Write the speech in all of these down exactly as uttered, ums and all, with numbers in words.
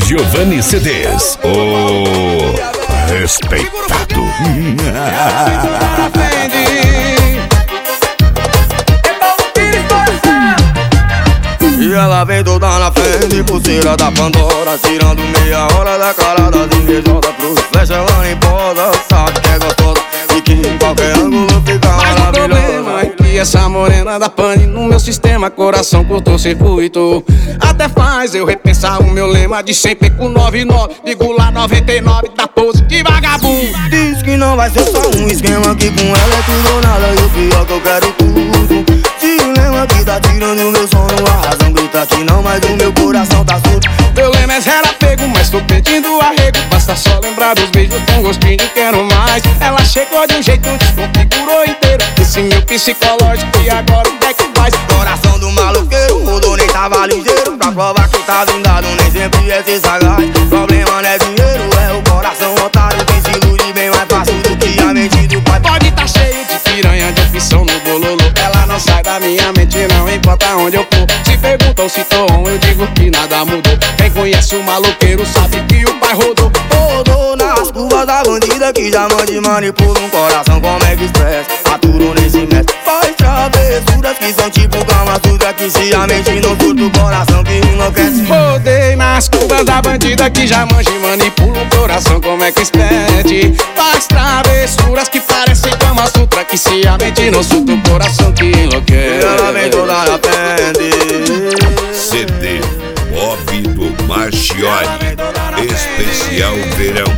Giovanni C Ds, o respeitado. E ela vem toda na frente, pulseira da Pandora, tirando meia hora da cara das invejosas. Pros flecha ela nem posa, sabe que é gostosa e que em qualquer ângulo fica maravilhosa. Mas o problema é que essa morena da pane no meu sistema, coração cortou circuito. Até faz eu repensar o meu lema de sempre com noventa e nove, digo lá noventa e nove da pose de vagabundo. Diz que não vai ser só um esquema, que com ela é tudo ou nada, e o pior que eu quero tudo. Dilema que tá tirando o meu sono, a razão grita que não, mas o meu coração tá surdo. Meu lema é zero apego, mas tô pedindo arrego. Basta só lembrar dos beijos com gostinho de quero mais. Ela chegou de um jeito, desconfigurou inteiro esse meu psicológico, e agora o que é que faz? Coração do maloqueiro, mudou, nem tava ligeiro. Pra provar que tá blindado, nem sempre é ser sagaz. Problema não é dinheiro, é o coração otário que se ilude bem mais fácil do que a mente do pai. Pode tá cheio de piranha, de opção no bololo, ela não sai da minha mente, não importa onde eu for. Se perguntam se tô on, eu digo que nada mudou. Quem conhece o maloqueiro sabe que o pai rodou. Rodou nas curvas da bandida que já manda e manipula um coração como é que express. Aturou nesse mestre, faz travessuras que são tipo Kama Sutra, que se a mente não surta o coração que enlouquece. Rodei nas curvas da bandida que já manja e manipula um coração como é que expede. Faz travessuras que parecem Kama Sutra, que se a mente não surta o coração que enlouquece. Ela vem toda na frente. C D Bob do Marchiori, especial verão.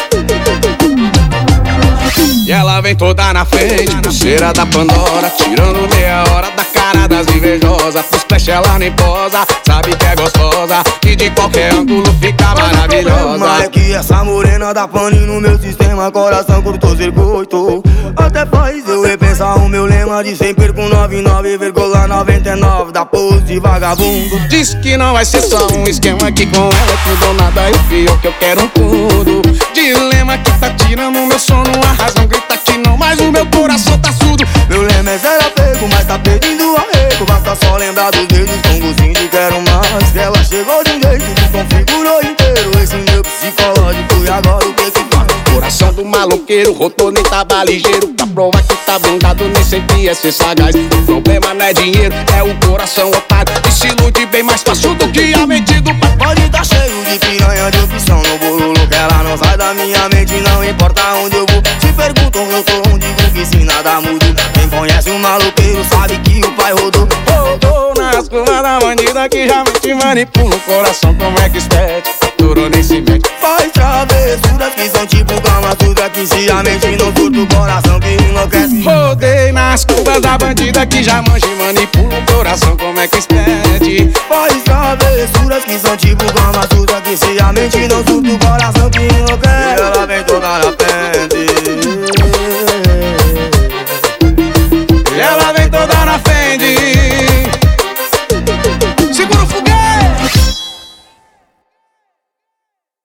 E ela vem toda na frente, pulseira da Pandora, tirando meia hora da cara das invejosas. Pros flash ela nem posa, sabe que é gostosa e de qualquer ângulo fica maravilhosa. Mas é que essa morena da pane no meu sistema, coração cortou circuito. Até faz eu repensar o meu lema de sempre com noventa e nove vírgula noventa e nove da pose de vagabundo. Diz que não vai ser só um esquema, que com ela é tudo ou nada, e o pior que eu quero um tudo. Dilema que tá tirando meu sono, a razão grita que não, mas o meu coração tá surdo. Meu lema é zero apego, mas tá pedindo arrego. Basta só lembrar dos dedos com gostinho de quero mais. Ela chegou de um jeito, desconfigurou inteiro esse meu psicológico, e agora o que que faz? Coração do maloqueiro, rodou, nem tava ligeiro. Pra provar que tá blindado, nem sempre é ser sagaz. O problema não é dinheiro, é o coração otário que se ilude bem mais fácil do que a mente do pai. Pode tá cheio de piranha, de opção no bololo, que ela não sai da minha mente, não importa onde eu vou. Se perguntam eu tô onde, digo que se nada muda. Quem conhece o maloqueiro sabe que o pai rodou. Rodou nas curvas da bandida que já mente manipula o coração como é que espete. Aturou nesse mente, faz travessuras que são tipo Kama Sutra, que se a mente não surta o coração que enlouquece. Rodei nas curvas da bandida que já manja e manipula o coração como é que expede. Faz travessuras que são tipo Kama Sutra, que se a mente não surta o coração que enlouquece. E ela vem toda na frente. E ela vem toda na frente.